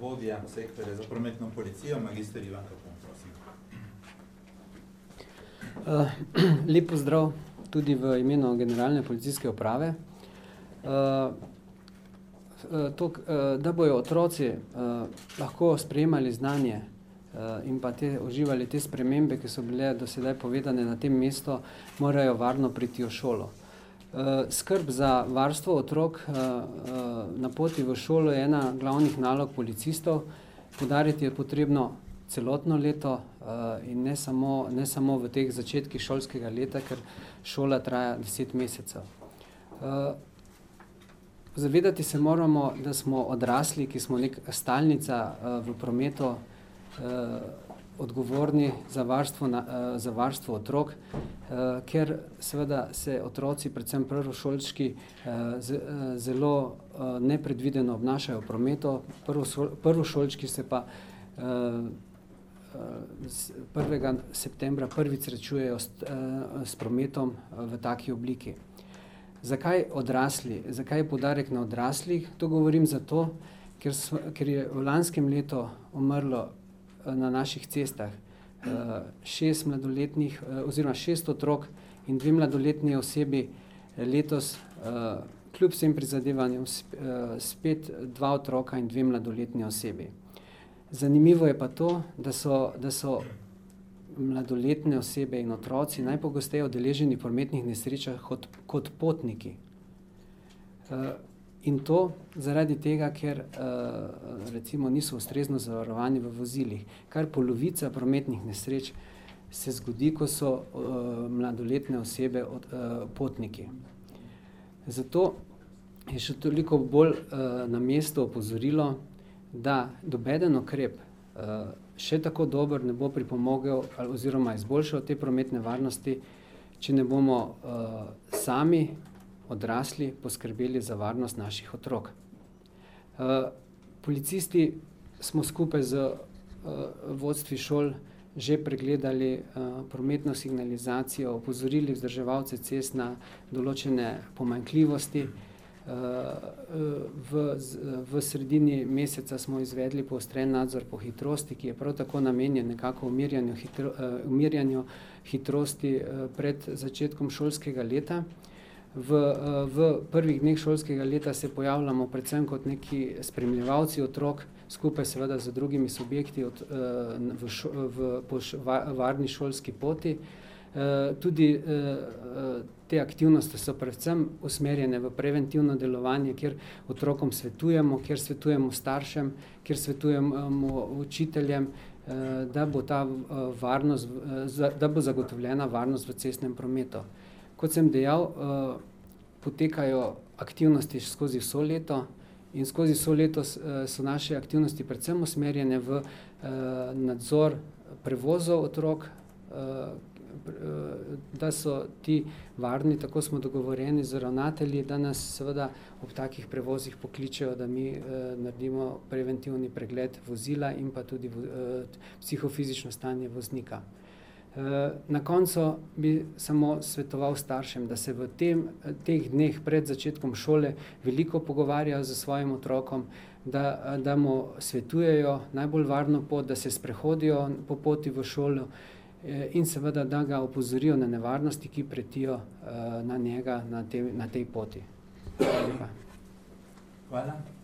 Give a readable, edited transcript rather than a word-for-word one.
vodja sektorja za prometno policijo, magister Ivan Kapun, prosim. Lep pozdrav tudi v imenu Generalne policijske uprave. Da bojo otroci lahko sprejemali znanje in pa uživali te spremembe, ki so bile do sedaj povedane na tem mestu, morajo varno priti v šolo. Skrb za varstvo otrok na poti v šolo je ena glavnih nalog policistov. Poudariti je potrebno celotno leto in ne samo v teh začetkih šolskega leta, ker šola traja 10 mesecev. Zavedati se moramo, da smo odrasli, ki smo nek stalnica v prometu, odgovorni za varstvo otrok, ker seveda se otroci, predvsem prvošolčki, zelo nepredvideno obnašajo v prometu. Prvošolčki se pa 1. septembra prvič srečujejo s prometom v taki obliki. Zakaj odrasli? Zakaj je poudarek na odraslih? To govorim zato, ker je v lanskem letu umrlo na naših cestah 6 mladoletnih oziroma 6 otrok in 2 mladoletni osebi, letos kljub vsem prizadevanjem spet 2 otroka in 2 mladoletni osebi. Zanimivo je pa to, da so mladoletne osebe in otroci najpogosteje udeleženi v prometnih nesrečah kot potniki. In to zaradi tega, ker recimo niso ustrezno zavarovani v vozilih. Kar polovica prometnih nesreč se zgodi, ko so mladoletne osebe potniki. Zato je še toliko bolj na mestu opozorilo, da nobeden ukrep še tako dober ne bo pripomogel oziroma izboljšal te prometne varnosti, če ne bomo sami odrasli poskrbeli za varnost naših otrok. Policisti smo skupaj z vodstvi šol že pregledali prometno signalizacijo, opozorili vzdrževalce cest na določene pomanjkljivosti. V sredini meseca smo izvedli poostren nadzor po hitrosti, ki je prav tako namenjen nekako umirjanju hitrosti pred začetkom šolskega leta. V prvih dneh šolskega leta se pojavljamo predvsem kot neki spremljevalci otrok, skupaj seveda z drugimi subjekti po varni šolski poti. Tudi te aktivnosti so predvsem usmerjene v preventivno delovanje, kjer otrokom svetujemo, kjer svetujemo staršem, kjer svetujemo učiteljem, da bo zagotovljena varnost v cestnem prometu. Kot sem dejal, potekajo aktivnosti skozi vso leto in skozi vso leto so naše aktivnosti predvsem usmerjene v nadzor prevozov otrok, da so ti varni, tako smo dogovorjeni z ravnatelji, da nas seveda ob takih prevozih pokličejo, da mi naredimo preventivni pregled vozila in pa tudi psihofizično stanje voznika. Na koncu bi samo svetoval staršem, da se v teh dneh pred začetkom šole veliko pogovarjajo z svojim otrokom, da mu svetujejo najbolj varno pot, da se sprehodijo po poti v šolo in seveda, da ga opozorijo na nevarnosti, ki pretijo na njega na tej poti. Hvala lepa. Hvala.